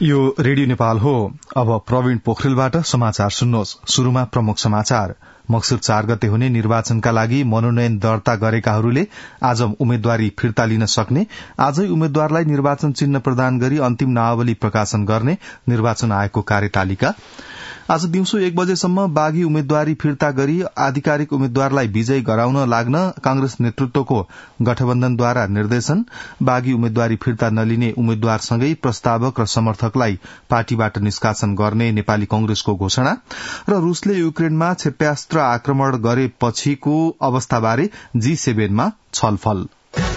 यो रेडियो नेपाल हो। अब प्रवीण पोखरेलबाट समाचार सुन्नुहोस्। शुरूमा प्रमुख समाचार। मक्सिर 4 गते हुने निर्वाचनका लागि मनोनयन दर्ता गरेकाहरूले आज उम्मेद्वारी फिर्ता लिन सक्ने, आजै उम्मेद्वारलाई निर्वाचन चिन्ह प्रदान गरी अन्तिम नामावली प्रकाशन गर्ने निर्वाचन आयोगको कार्यतालिका। आज दिउँसो 1 बजेसम्म बागी उम्मेद्वारी फिर्ता गरी आधिकारिक उम्मेद्वारलाई विजयी गराउन लाग्न कांग्रेस नेतृत्वको गठबन्धनद्वारा निर्देशन। बागी उम्मेद्वारी फिर्ता नलिने उम्मेद्वारसँगै प्रस्तावक र समर्थकलाई पार्टीबाट निष्कासन गर्ने नेपाली कंग्रेसको घोषणा। र रूसले युक्रेनमा क्षेप्यास्त्र आक्रमण गरेपछिको अवस्थाबारे G7 मा छलफल।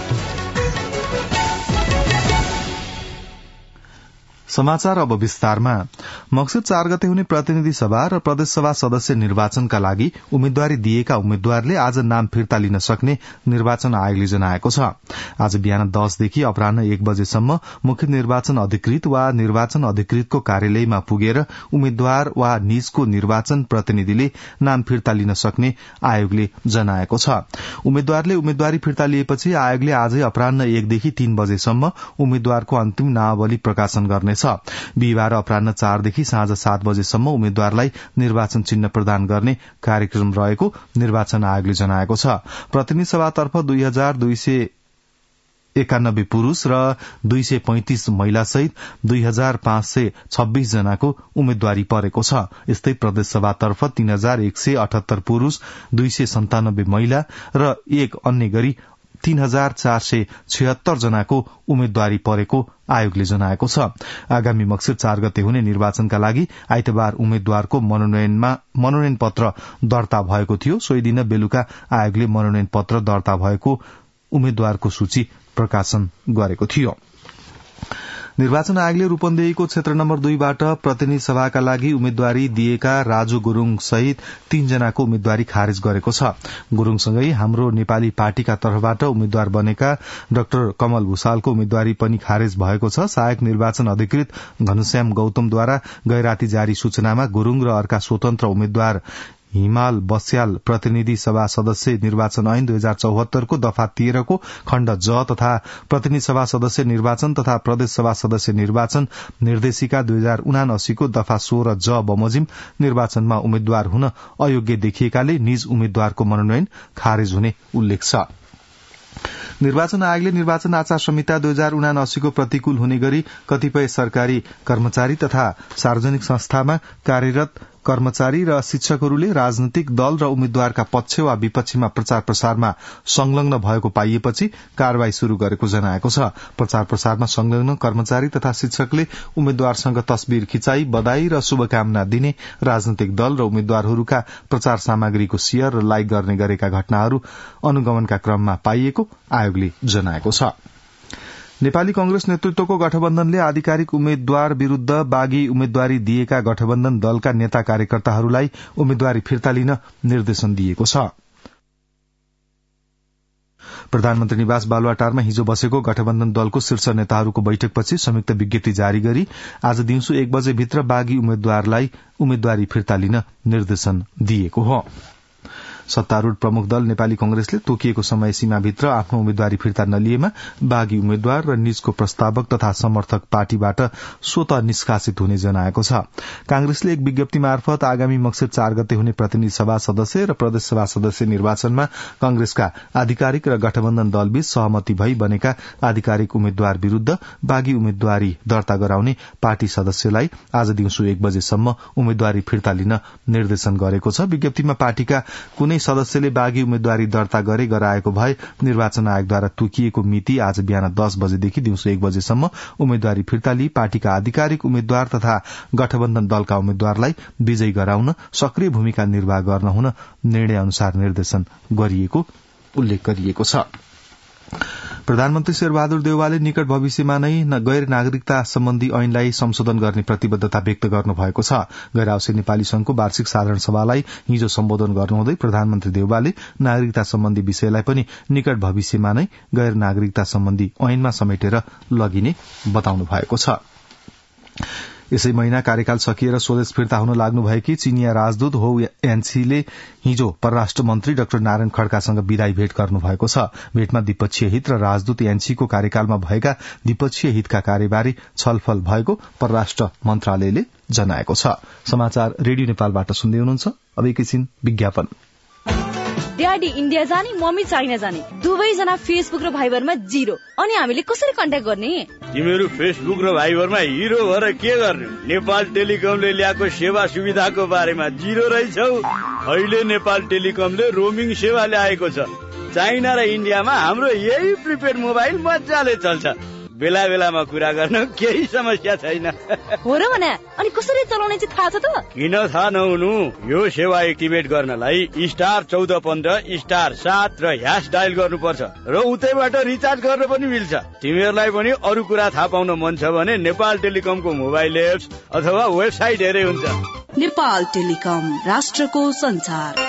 समाचार अब विस्तारमा। मक्सिर 4 गते हुने प्रतिनिधि सभा र प्रदेशसभा सदस्य निर्वाचनका लागि उम्मेद्वारी दिएका उम्मेद्वारले आज नाम फिर्ता लिन सक्ने निर्वाचन आयोगले जनाएको छ। आज बिहान 10 देखि अपराह्न 1 बजेसम्म मुख्य निर्वाचन अधिकृत वा निर्वाचन अधिकृतको कार्यालयमा पुगेर उम्मेद्वार वा निजको निर्वाचन प्रतिनिधिले नाम फिर्ता लिन सक्ने आयोगले जनाएको छ। उम्मेद्वारले उम्मेद्वारी फिर्ता लिएपछि आयोगले आजै अपराह्न 1 देखि 3 बजेसम्म उम्मेद्वारको अन्तिम नामावली प्रकाशन गर्नेछ। बिहिबार अपराह्न 4 देखि साँझ 7 बजेसम्म उम्मेद्वारलाई निर्वाचन चिन्ह प्रदान गर्ने कार्यक्रम रहेको निर्वाचन आयोगले जनाएको छ। प्रतिनिधि सभातर्फ 2291 पुरूष र 235 महिला सहित 2526 जनाको उम्मेद्वारी परेको छ। यस्तै प्रदेशसभातर्फ 3178 पुरूष, 297 महिला र एक अन्य गरी 3476 जनाको उम्मेद्वारी परेको आयोगले जनाएको छ। आगामी मक्सिर 4 गते हुने निर्वाचनका लागि आइतबार उम्मेद्वारको मनोनयन पत्र दर्ता भएको थियो। सोही दिन बेलुका आयोगले मनोनयन पत्र दर्ता भएको उम्मेद्वारको सूची प्रकाशन गरेको थियो। निर्वाचन आयोगले रूपन्देहीको क्षेत्र नम्बर 2 बाट प्रतिनिधि सभाका लागि उम्मेद्वारी दिएका राजु गुरूङ सहित 3 जनाको उम्मेद्वारी खारेज गरेको छ। गुरूङसँगै हाम्रो नेपाली पार्टीका तर्फबाट उम्मेद्वार बनेका डाक्टर कमल भूषालको उम्मेद्वारी पनि खारेज भएको छ। सहायक निर्वाचन अधिकृत घनश्याम गौतमद्वारा गैराती जारी सूचनामा गुरूङ र अर्का स्वतन्त्र उम्मेद्वार हिमाल बस्याल प्रतिनिधि सभा सदस्य निर्वाचन ऐन 2074 को दफा 13 को खण्ड ज तथा प्रतिनिधि सभा सदस्य निर्वाचन तथा प्रदेश सभा सदस्य निर्वाचन निर्देशिका 2079 को दफा 16 ज बमोजिम निर्वाचनमा उम्मेद्वार हुन अयोग्य देखिएकाले निज उम्मेद्वारको मनोनयन खारेज हुने उल्लेख छ। निर्वाचन आयोगले निर्वाचन आचार संहिता 2079 को प्रतिकूल हुने गरी कतिपय सरकारी कर्मचारी तथा सार्वजनिक संस्थामा कार्यरत कर्मचारी र शिक्षकहरूले राजनैतिक दल र उम्मेद्वारका पक्ष वा विपक्षमा प्रचार प्रसारमा संलग्न भएको पाइएपछि कार्यवाही शुरू गरेको जनाएको छ। प्रचार प्रसारमा संलग्न कर्मचारी तथा शिक्षकले उम्मेद्वारसँग तस्बिर खिचाई, बधाई र शुभकामना दिने, राजनैतिक दल र उम्मेद्वारहरूका प्रचार सामग्रीको शेयर र लाइक गर्ने गरेका घटनाहरू अनुगमनका क्रममा पाइएको आयोगले जनाएको छ। नेपाली कंग्रेस नेतृत्वको गठबन्धनले आधिकारिक उम्मेद्वार विरूद्ध बागी उम्मेद्वारी दिएका गठबन्धन दलका नेता कार्यकर्ताहरूलाई उम्मेद्वारी फिर्ता लिन निर्देशन दिएको छ। प्रधानमन्त्री निवास बालुवाटारमा हिजो बसेको गठबन्धन दलको शीर्ष नेताहरूको बैठकपछि संयुक्त विज्ञप्ति जारी गरी आज दिउँसो 1 बजेभित्र बागी उम्मेद्वारलाई उम्मेद्वारी फिर्ता लिन निर्देशन दिएको हो। सत्तारूढ़ प्रमुख दल नेपाली कंग्रेसले तोकिएको समय सीमाभित्र आफ्नो उम्मेद्वारी फिर्ता नलिएमा बागी उम्मेद्वार र निजको प्रस्तावक तथा समर्थक पार्टीबाट स्वतः निष्कासित हुने जनाएको छ। कांग्रेसले एक विज्ञप्ति मार्फत आगामी मक्सिर 4 गते हुने प्रतिनिधि सभा सदस्य र प्रदेश सभा सदस्य निर्वाचनमा कंग्रेसका आधिकारिक र गठबन्धन दलबीच सहमति भई बनेका आधिकारिक उम्मेद्वार विरूद्ध बागी उम्मेद्वारी दर्ता गराउने पार्टी सदस्यलाई आज दिउँसो 1 बजेसम्म उम्मेद्वारी फिर्ता लिन निर्देशन गरेको छ। विज्ञप्तिमा पार्टीका कुनै सदस्यले बागी उम्मेद्वारी दर्ता गराएको भए निर्वाचन आयोगद्वारा तोकिएको मिति आज बिहान 10 बजेदेखि दिउँसो 1 बजेसम्म उम्मेद्वारी फिर्ता लिई पार्टीका आधिकारिक उम्मेद्वार तथा गठबन्धन दलका उम्मेद्वारलाई विजयी गराउन सक्रिय भूमिका निर्वाह गर्न हुन निर्णय अनुसार निर्देशन गरिएको उल्लेख गरिएको छ। प्रधानमन्त्री शेरबहादुर देउवाले निकट भविष्यमा नै गैर नागरिकता सम्बन्धी ऐनलाई संशोधन गर्ने प्रतिबद्धता व्यक्त गर्नुभएको छ। गैर आवासीय नेपाली संघको वार्षिक साधारण सभालाई हिजो सम्बोधन गर्नुहुँदै प्रधानमन्त्री देउवाले नागरिकता सम्बन्धी विषयलाई पनि निकट भविष्यमा नै गैर नागरिकता सम्बन्धी ऐनमा समेटेर लगिने बताउनु भएको छ। यसै महिना कार्यकाल सकिएर स्वदेश फिर्ता हुन लाग्नुभएकी चीनिया राजदूत हो यान्सीले हिजो परराष्ट्र मन्त्री डाक्टर नारायण खड्कासँग विदाई भेट गर्नुभएको छ। भेटमा द्विपक्षीय हित र राजदूत यान्सीको कार्यकालमा भएका द्विपक्षीय हितका कार्यबारे छलफल भएको परराष्ट्र मन्त्रालयले जनाएको छ। समाचार रेडियो नेपालबाट सुन्दै हुनुहुन्छ। अब एकैछिन विज्ञापन। ड्याडी इन्डिया जाने, मम्मी चाइना जाने, दुवैजना फेसबुक र भाइबरमा 0। अनि हामीले कसरी कन्ट्याक्ट गर्ने? तिमीहरू फेसबुक र भाइबरमा हिरो भएर के गर्ने? नेपाल टेलिकमले ल्याएको सेवा सुविधाको बारेमा 0 रहेछौ। अहिले नेपाल टेलिकमले रोमिङ सेवा ल्याएको छ। चाइना र इन्डियामा हाम्रो यही प्रिपेड मोबाइल मजाले चल्छ। बेला बेलामा कुरा गर्न केही समस्या छैन। हो र भने अनि कसरी चलाउने चाहिँ थाहा छ त? किन थाहा नहुनु? यो सेवा एक्टिभेट गर्नलाई *1414*7 र # डायल गर्नुपर्छ र उतैबाट रिचार्ज गर्न पनि मिल्छ। तिमीहरूलाई पनि अरू कुरा थाहा पाउन मन छ भने नेपाल टेलिकमको मोबाइल एप्स अथवा वेबसाइट हेरे हुन्छ। नेपाल टेलिकम, राष्ट्रको संचार।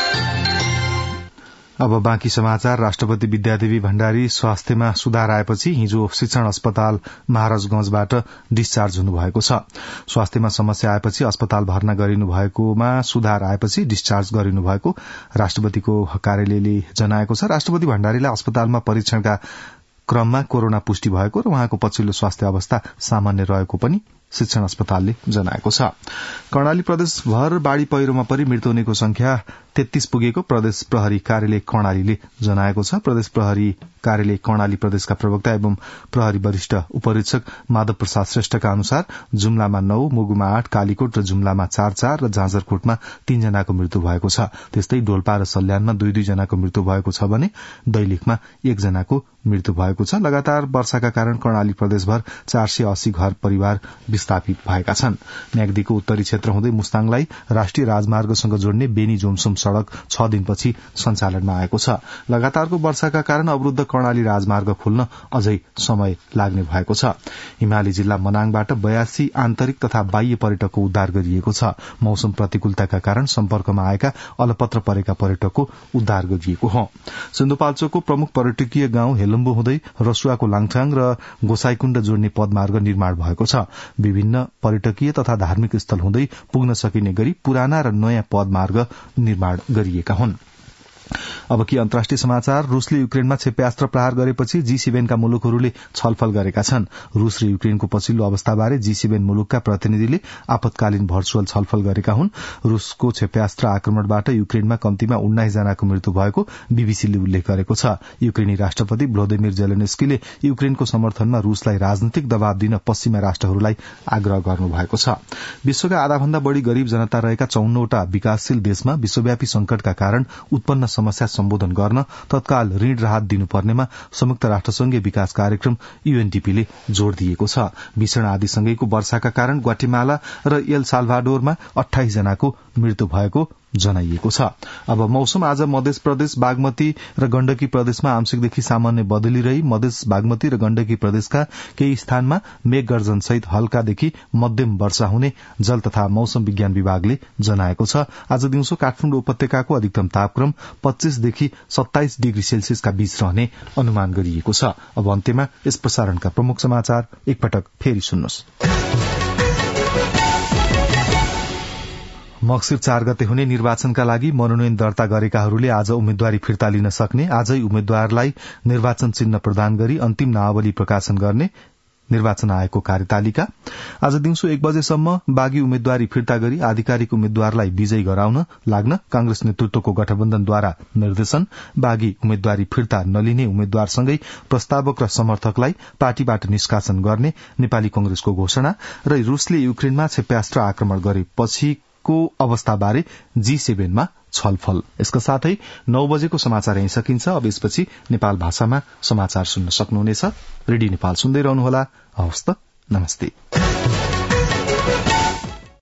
अब बाँकी समाचार। राष्ट्रपति विद्यादेवी भण्डारी स्वास्थ्यमा सुधार आएपछि हिजो शिक्षण अस्पताल महाराजगंजबाट डिस्चार्ज हुनुभएको छ। स्वास्थ्यमा समस्या आएपछि अस्पताल भर्ना गरिनु भएकोमा सुधार आएपछि डिस्चार्ज गरिनु भएको राष्ट्रपतिको कार्यालयले जनाएको छ। राष्ट्रपति भण्डारीलाई अस्पतालमा परीक्षणका क्रममा कोरोना पुष्टि भएको र उहाँको पछिल्लो स्वास्थ्य अवस्था सामान्य रहेको पनि शिक्षण अस्पतालले जनाएको छ। कर्णाली प्रदेशभर बाढ़ी पहिरोमा परि मृत्यु हुनेको संख्या 33 पुगेको प्रदेश प्रहरी कार्यालय कर्णालीले जनाएको छ। प्रदेश प्रहरी कार्यालय कर्णाली प्रदेशका प्रवक्ता एवं प्रहरी वरिष्ठ उपरीक्षक माधव प्रसाद श्रेष्ठका अनुसार जुम्लामा 9, मुगुमा 8, कालीकोट र जुम्लामा 4 र जाजरकोटमा 3 जनाको मृत्यु भएको छ। त्यस्तै डोल्पा र सल्यानमा 2 जनाको मृत्यु भएको छ भने दैलेखमा 1 जनाको मृत्यु भएको छ। लगातार वर्षाका कारण कर्णाली प्रदेशभर 480 घर परिवार विस्थापित भएका छन्। म्याग्दीको उत्तरी क्षेत्र हुँदै मुस्ताङलाई राष्ट्रिय राजमार्गसँग जोड्ने बेनी जोमसुम सड़क 6 दिनपछि सञ्चालनमा आएको छ। लगातारको वर्षाका कारण अवरूद्ध कर्णाली राजमार्ग खोल्न अझै समय लाग्ने भएको छ। हिमाली जिल्ला मनाङबाट 82 आन्तरिक तथा बाह्य पर्यटकको उद्धार गरिएको छ। मौसम प्रतिकूलताका कारण सम्पर्कमा आएका अलपत्र परेका पर्यटकको उद्धार गरिएको हो। सिन्धुपाल्चोकको प्रमुख पर्यटकीय गाउँ हेलम्बु हुँदै रसुवाको लाङथाङ र गोसाईकुण्ड जोड्ने पदमार्ग निर्माण भएको छ। विभिन्न पर्यटकीय तथा धार्मिक स्थल हुँदै पुग्न सकिने गरी पुराना र नयाँ पदमार्ग निर्माण गरिएका हुन्। अब कि अन्तर्राष्ट्रिय समाचार। रूसले युक्रेनमा क्षेप्यास्त्र प्रहार गरेपछि G7 का मुलुकहरूले छलफल गरेका छन्। रूस र युक्रेनको पछिल्लो अवस्थाबारे G7 मुलुकका प्रतिनिधिले आपतकालीन भर्चुअल छलफल गरेका हुन्। रूसको क्षेप्यास्त्र आक्रमणबाट युक्रेनमा कम्तीमा 19 जनाको मृत्यु भएको बीबीसीले उल्लेख गरेको छ। युक्रेनी राष्ट्रपति भ्लोदिमिर जेलेन्स्कीले युक्रेनको समर्थनमा रूसलाई राजनीतिक दबाव दिन पश्चिमा राष्ट्रहरूलाई आग्रह गर्नुभएको छ। विश्वका आधाभन्दा बढ़ी गरीब जनता रहेका 54वटा विकासशील देशमा विश्वव्यापी संकटका कारण उत्पन्न समस्या सम्बोधन गर्न तत्काल ऋण राहत दिनुपर्नेमा संयुक्त राष्ट्रसंघीय विकास कार्यक्रम UNDP ले जोड़ दिएको छ। भीषण आदिसँगैको वर्षाका कारण ग्वाटेमाला र एल साल्भाडोरमा 28 जनाको मृत्यु भएको जनाइएको छ। अब मौसम। आज मध्य प्रदेश, बागमती र गण्डकी प्रदेशमा आंशिकदेखि सामान्य बदली रही मधेस, बागमती र गण्डकी प्रदेशका केही स्थानमा मेघ गर्जन सहित हल्कादेखि मध्यम वर्षा हुने जल तथा मौसम विज्ञान विभागले जनाएको छ। आज दिउँसो काठमाडौँ उपत्यकाको अधिकतम तापक्रम 25 देखि 27 डिग्री सेल्सियसका बीच रहने अनुमान गरिएको छ। अब अन्त्यमा यस प्रसारणका प्रमुख समाचार एकपटक फेरि सुन्नुहोस्। मक्सिर 4 गते हुने निर्वाचनका लागि मनोनयन दर्ता गरेकाहरूले आज उम्मेद्वारी फिर्ता लिन सक्ने, आजै उम्मेद्वारलाई निर्वाचन चिन्ह प्रदान गरी अन्तिम नावली प्रकाशन गर्ने निर्वाचन आयोगको कार्यतालिका। आज दिउँसो 1 बजेसम्म बागी उम्मेद्वारी फिर्ता गरी आधिकारिक उम्मेद्वारलाई विजयी गराउन लाग्न कांग्रेस नेतृत्वको गठबन्धनद्वारा निर्देशन। बागी उम्मेद्वारी फिर्ता नलिने उम्मेद्वारसँगै प्रस्तावक र समर्थकलाई पार्टीबाट निष्कासन गर्ने नेपाली कांग्रेसको घोषणा र रूसले युक्रेनमा क्षेप्यास्त्र आक्रमण गरेपछि को अवस्थाबारे G7 मा छलफल। यसका साथै 9 बजेको समाचार यही सकिन्छ। अब यसपछि नेपाल भाषामा समाचार सुन्न सक्नुहुनेछ। रेडियो नेपाल सुन्दै रहनुहोला। हवस् त, नमस्ते।